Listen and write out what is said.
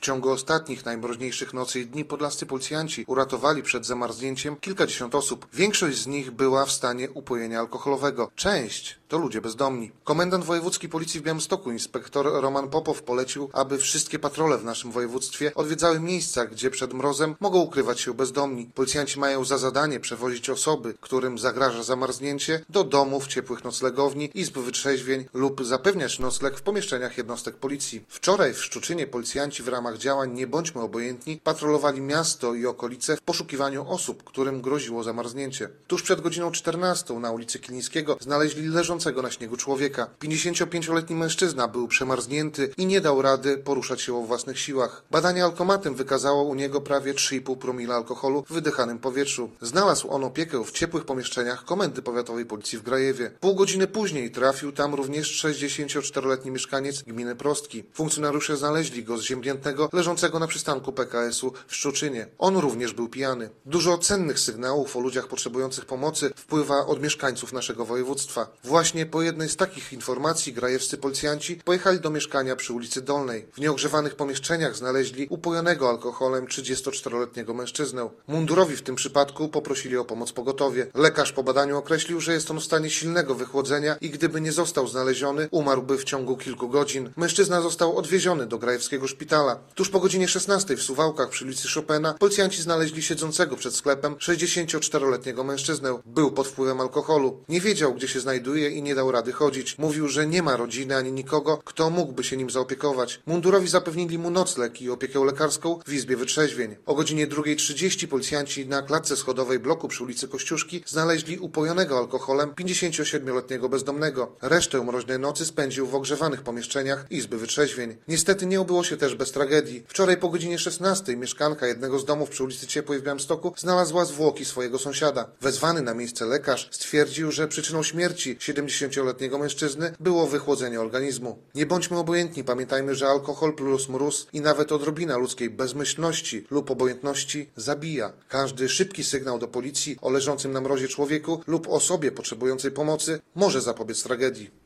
ciągu ostatnich, najmroźniejszych nocy i dni podlascy policjanci uratowali przed zamarznięciem kilkadziesiąt osób. Większość z nich była w stanie upojenia alkoholowego. Część to ludzie bezdomni. Komendant wojewódzki policji w Białymstoku, inspektor Roman Popow, polecił, aby wszystkie patrole w naszym województwie odwiedzały miejsca, gdzie przed mrozem mogą ukrywać się bezdomni. Policjanci mają za zadanie przewozić osoby, którym zagraża zamarznięcie, do domów, ciepłych noclegowni, izb wytrzeźwień lub zapewniać nocleg w pomieszczeniach jednostek policji. Wczoraj w Szczuczynie policjanci w ramach działań Nie bądźmy obojętni patrolowali miasto i okolice w poszukiwaniu osób, którym groziło zamarznięcie. Tuż przed godziną 14 na ulicy Kilińskiego znaleźli leżącego na śniegu człowieka. 55-letni mężczyzna był przemarznięty i nie dał rady poruszać się o własnych siłach. Badanie alkomatem wykazało u niego prawie 3,5 promila alkoholu w wydychanym powietrzu. Znalazł on opiekę w ciepłych pomieszczeniach Komendy Powiatowej Policji w Grajewie. Pół godziny później trafił tam również 64-letni mieszkaniec gminy Prostki. Funkcjonariusze znaleźli go zziębniętego, leżącego na przystanku PKS-u w Szczuczynie. On również był pijany. Dużo cennych sygnałów o ludziach potrzebujących pomocy wpływa od mieszkańców naszego województwa. Właśnie po jednej z takich informacji grajewscy policjanci pojechali do mieszkania przy ulicy Dolnej. W nieogrzewanych pomieszczeniach znaleźli upojonego alkoholem 34-letniego mężczyznę. Mundurowi w tym przypadku poprosili o pomoc pogotowie. Lekarz po badaniu określił, że jest on w stanie silnego wychłodzenia i gdyby nie został znaleziony, umarłby w ciągu kilku godzin. Mężczyzna został odwieziony do grajewskiego szpitala. Tuż po godzinie 16 w Suwałkach przy ulicy Chopina policjanci znaleźli siedzącego przed sklepem 64-letniego mężczyznę. Był pod wpływem alkoholu. Nie wiedział, gdzie się znajduje i nie dał rady chodzić. Mówił, że nie ma rodziny ani nikogo, kto mógłby się nim zaopiekować. Mundurowi zapewnili mu nocleg i opiekę lekarską w izbie wytrzeźwień. O godzinie 2:30 policjanci na klatce schodowej bloku przy ulicy Kościuszki znaleźli upojonego alkoholem 57-letniego bezdomnego. Resztę mroźnej nocy spędził w ogrzewanych pomieszczeniach izby wytrzeźwień. Niestety nie obyło się też bez tragedii. Wczoraj po godzinie 16 mieszkanka jednego z domów przy ulicy Ciepłej w Białymstoku znalazła zwłoki swojego sąsiada. Wezwany na miejsce lekarz stwierdził, że przyczyną śmierci 70-letniego mężczyzny było wychłodzenie organizmu. Nie bądźmy obojętni, pamiętajmy, że alkohol plus mróz i nawet odrobina ludzkiej bezmyślności lub obojętności zabija. Każdy szybki sygnał do policji o leżącym na mrozie człowieku lub osobie potrzebującej pomocy może zapobiec tragedii.